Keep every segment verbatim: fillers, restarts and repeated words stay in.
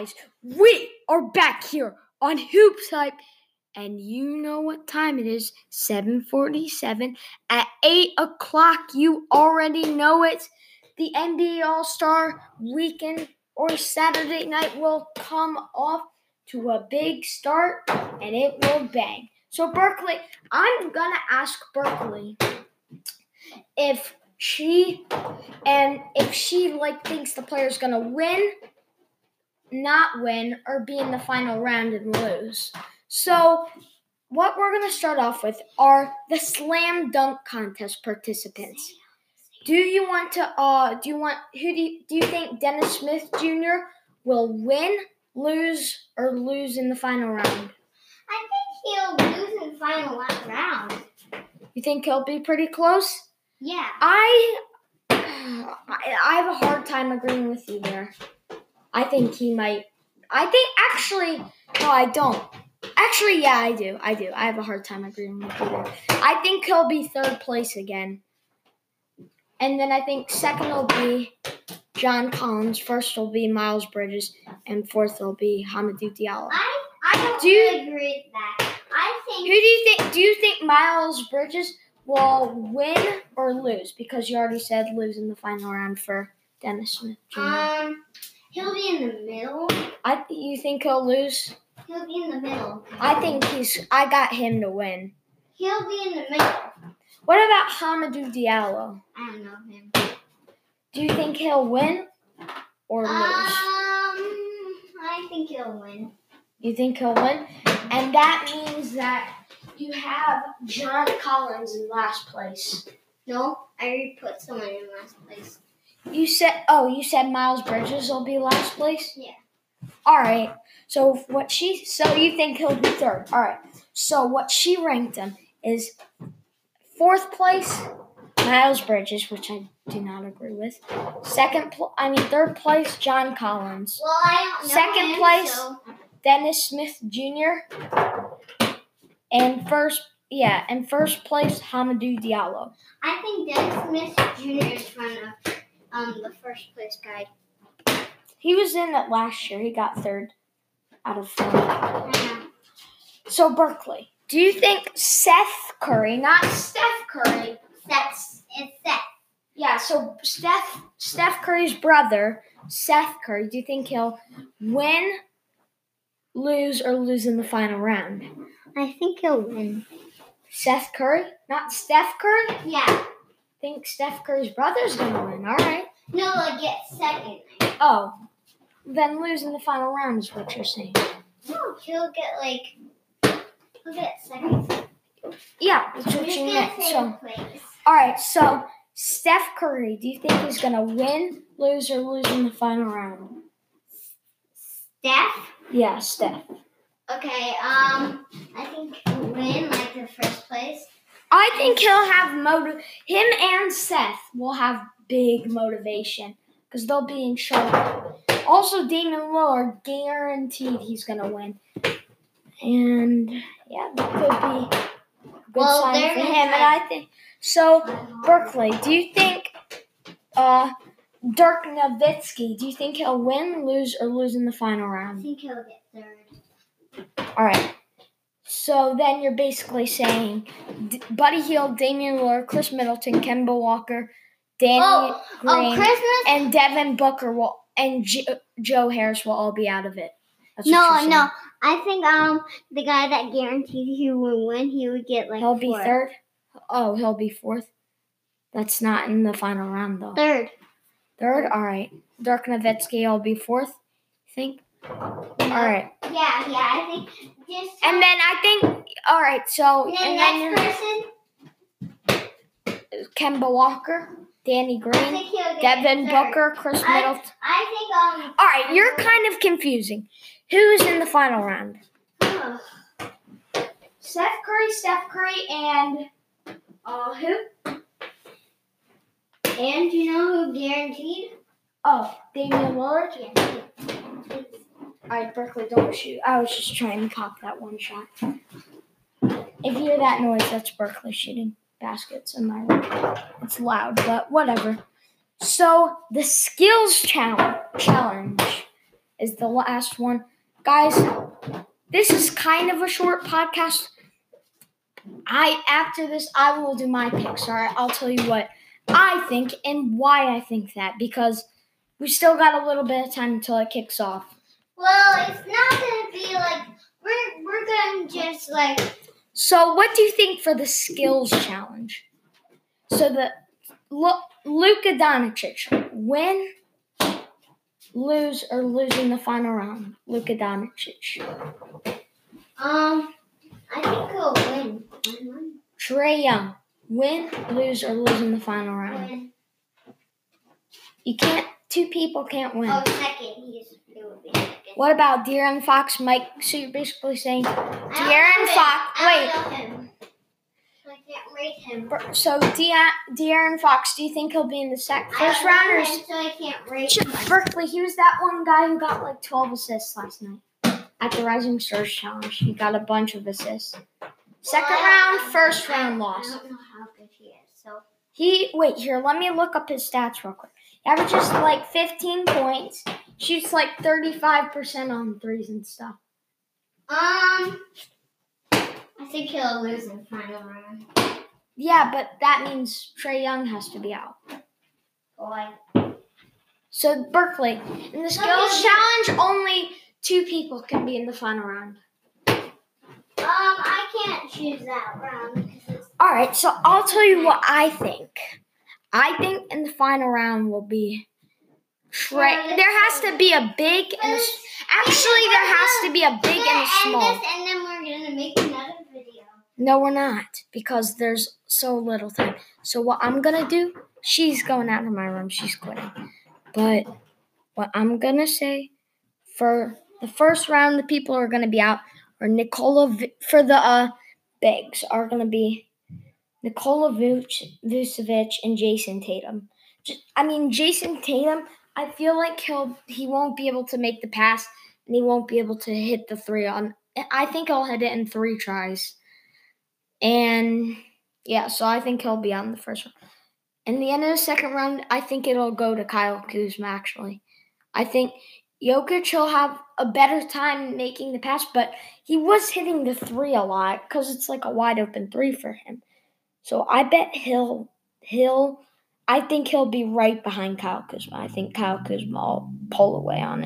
guys, we are back here on Hoops Hype, and you know what time it is, seven forty-seven at eight o'clock. You already know it. The N B A All-Star Weekend or Saturday night will come off to a big start, and it will bang. So, Berkeley, I'm going to ask Berkeley if she, and if she, like, thinks the player's going to win, not win, or be in the final round and lose. So what we're going to start off with are the slam dunk contest participants. Do you want to uh do you want who do you, do you think Dennis Smith Junior will win, lose, or lose in the final round? I think he'll lose in the final round. You think he'll be pretty close? Yeah. I I have a hard time agreeing with you there. I think he might. I think actually, no, I don't. Actually, yeah, I do. I do. I have a hard time agreeing with you there. I think he'll be third place again. And then I think second will be John Collins. First will be Miles Bridges. And fourth will be Hamidou Diallo. I, I don't do you, agree with that. I think. Who do you think? Do you think Miles Bridges will win or lose? Because you already said lose in the final round for Dennis Smith Junior Um. He'll be in the middle. I you think he'll lose? He'll be in the middle. I think he's. I got him to win. He'll be in the middle. What about Hamidou Diallo? I don't know him. Do you think he'll win or lose? Um, I think he'll win. You think he'll win? And that means that you have John Collins in last place. No, I already put someone in last place. You said, oh, you said Miles Bridges will be last place? Yeah. All right. So what she, so you think he'll be third? All right. So what she ranked him is fourth place, Miles Bridges, which I do not agree with. Second, pl- I mean third place, John Collins. Well, I don't know Second him, place, so. Dennis Smith Junior And first, yeah, and first place, Hamidou Diallo. I think Dennis Smith Junior is front of um the first place guy. He was in it last year. He got third out of four. Yeah. So, Berkeley, do you think Seth Curry, not Steph Curry. Seth, it's Seth. Yeah, so Steph, Steph Curry's brother, Seth Curry, do you think he'll win, lose, or lose in the final round? I think he'll win. Seth Curry? Not Steph Curry? Yeah. Think Steph Curry's brother's going to win. All right. No, like get second. Oh, then lose in the final round is what you're saying. No, he'll get like, he'll get second. Yeah, that's what He's you gonna meant. say So, place. all right, so Steph Curry, do you think he's going to win, lose, or lose in the final round? Steph? Yeah, Steph. Okay, um, I think he'll win like the first place. I think he'll have motive. Him and Seth will have big motivation because they'll be in Charlotte. Also, Damian Lillard guaranteed he's going to win. And, yeah, that could be a good Well, sign they're for him. gonna And try- I think, so, Berkeley, do you think uh, Dirk Nowitzki, do you think he'll win, lose, or lose in the final I round? think he'll get third. All right. So then you're basically saying D- Buddy Hield, Damian Lillard, Chris Middleton, Kemba Walker, Danny Oh, Green, oh, Christmas? and Devin Booker will, and J- Joe Harris will all be out of it. That's what No, you're saying. no. I think um the guy that guaranteed he would win, he would get like He'll be fourth. third? Oh, he'll be fourth? That's not in the final round, though. Third. Third? All right. Dirk Nowitzki will be fourth, you think? All right. Yeah, yeah, I think just And then I think, all right, so, and and the then next you're person, Kemba Walker, Danny I Green, think he'll get Devin third. Booker, Chris I, Middleton. I think um All right, you're kind of confusing. Who's in the final round? oh, Seth Curry, Steph Curry, and uh, who? and you know who guaranteed? Oh, Damian Lillard. Yeah. All right, Berkeley, don't shoot. I was just trying to pop that one shot. If you hear that noise, that's Berkeley shooting baskets in my room. It's loud, but whatever. So the skills challenge challenge is the last one. Guys, this is kind of a short podcast. I After this, I will do my picks. All right, I'll tell you what I think and why I think that, because we still got a little bit of time until it kicks off. Well, it's not going to be like, we're, we're going to just like... So what do you think for the skills challenge? So the Luka Doncic, win, lose, or lose in the final round? Luka Doncic. Um, I think he'll win. Trae Young, win, lose, or lose in the final round? Win. You can't. Two people can't win. Oh, second. He's, it would be second. What about De'Aaron Fox, Mike? So you're basically saying De'Aaron Fox. I Wait. don't know him. I can't rate him. So De- De'Aaron Fox, do you think he'll be in the sec- first round? Or him, so I can't rate him. Berkeley, he was that one guy who got like twelve assists last night at the Rising Stars Challenge. He got a bunch of assists. Second well, round, I, first I, round loss. I don't know how good he is. So he wait here. Let me look up his stats real quick. He averages like fifteen points. Shoots like thirty-five percent on threes and stuff. Um, I think he'll lose in the final round. Yeah, but that means Trae Young has to be out. Boy. So, Berkeley, in the skills challenge, only two people can be in the final round. Um, I can't choose that round. Because it's All right, so I'll tell you what I think. I think in the final round will be Trae. There has to be a big and a, actually there has to be a big and a small. And then we're gonna make another video. No, we're not, because there's so little time. So what I'm gonna do? She's going out of my room. She's quitting. But what I'm gonna say for the first round, the people who are gonna be out are Nikola. For the uh, bigs are gonna be Nikola Vucevic and Jason Tatum. I mean, Jason Tatum, I feel like he'll he won't be able to make the pass and he won't be able to hit the three on. I think he'll hit it in three tries. And yeah, so I think he'll be out in the first round. In the end of the second round, I think it'll go to Kyle Kuzma, actually. I think Jokic will have a better time making the pass, but he was hitting the three a lot because it's like a wide open three for him. So I bet he'll he'll I think he'll be right behind Kyle Kuzma. I think Kyle Kuzma will pull away on it.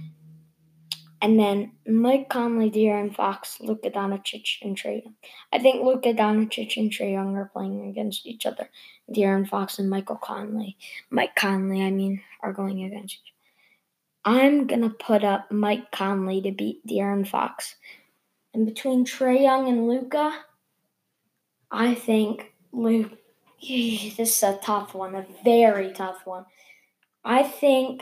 And then Mike Conley, De'Aaron Fox, Luka Doncic, and Trae Young. I think Luka Doncic and Trae Young are playing against each other. De'Aaron Fox and Michael Conley, Mike Conley, I mean, are going against each other. I'm going to put up Mike Conley to beat De'Aaron Fox. And between Trae Young and Luka, I think Luke. This is a tough one, a very tough one. I think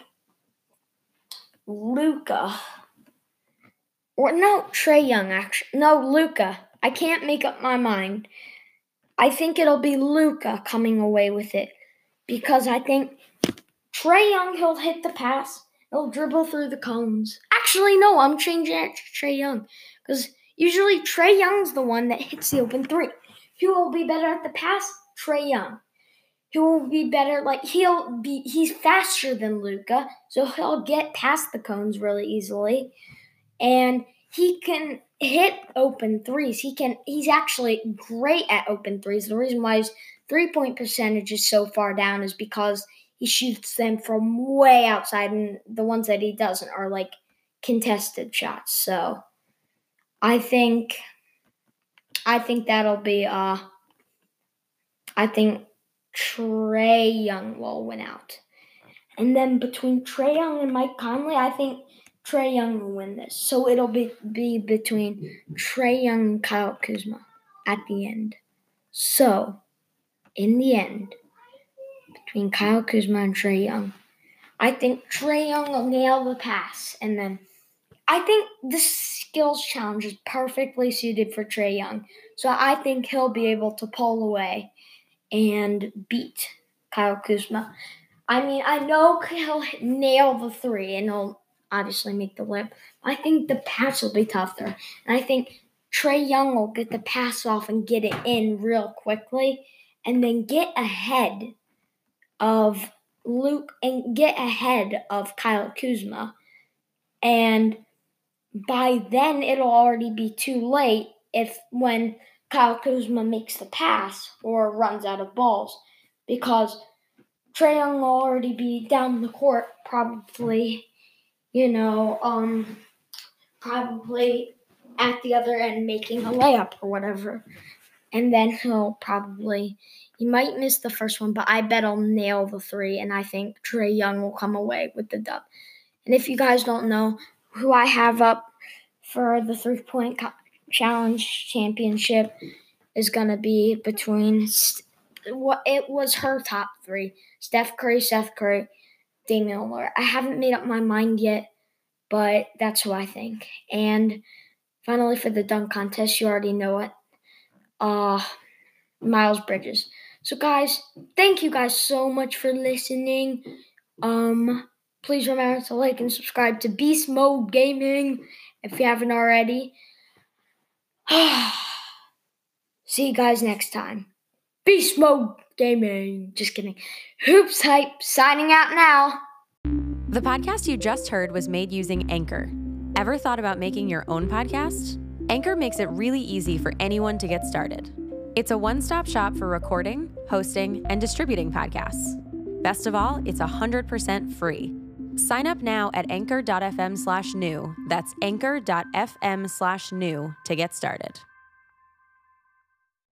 Luka. Or no, Trae Young, actually. No, Luka. I can't make up my mind. I think it'll be Luka coming away with it. Because I think Trae Young, he'll hit the pass. He'll dribble through the cones. Actually, no, I'm changing it to Trae Young. Because usually Trae Young's the one that hits the open three. Who will be better at the pass? Trae Young. Who will be better, like, he'll be, he's faster than Luka. So he'll get past the cones really easily. And he can hit open threes. He can. He's actually great at open threes. The reason why his three-point percentage is so far down is because he shoots them from way outside, and the ones that he doesn't are like contested shots. So I think, I think that'll be. Uh, I think Trae Young will win out, and then between Trae Young and Mike Conley, I think Trae Young will win this. So it'll be, be between Trae Young and Kyle Kuzma at the end. So, in the end, between Kyle Kuzma and Trae Young, I think Trae Young will nail the pass. And then I think the skills challenge is perfectly suited for Trae Young. So I think he'll be able to pull away and beat Kyle Kuzma. I mean, I know he'll nail the three and he'll obviously make the lip. I think the pass will be tougher. And I think Trae Young will get the pass off and get it in real quickly and then get ahead of Luke and get ahead of Kyle Kuzma. And by then, it'll already be too late if when Kyle Kuzma makes the pass or runs out of balls, because Trae Young will already be down the court, probably, you know, um, probably at the other end making a layup or whatever. And then he'll probably, he might miss the first one, but I bet he'll nail the three, and I think Trae Young will come away with the dub. And if you guys don't know who I have up for the three-point co- challenge championship is going to be between, what it was her top three, Steph Curry, Seth Curry, Damian Lillard. I haven't made up my mind yet, but that's who I think. And finally, for the dunk contest, you already know it, uh, Miles Bridges. So, guys, thank you guys so much for listening. Um, please remember to like and subscribe to Beast Mode Gaming if you haven't already. See you guys next time. Beast Mode Gaming. Just kidding. Hoops Hype signing out now. The podcast you just heard was made using Anchor. Ever thought about making your own podcast? Anchor makes it really easy for anyone to get started. It's a one-stop shop for recording, hosting, and distributing podcasts. Best of all, it's one hundred percent free. Sign up now at anchor.fm slash new. That's anchor.fm slash new to get started.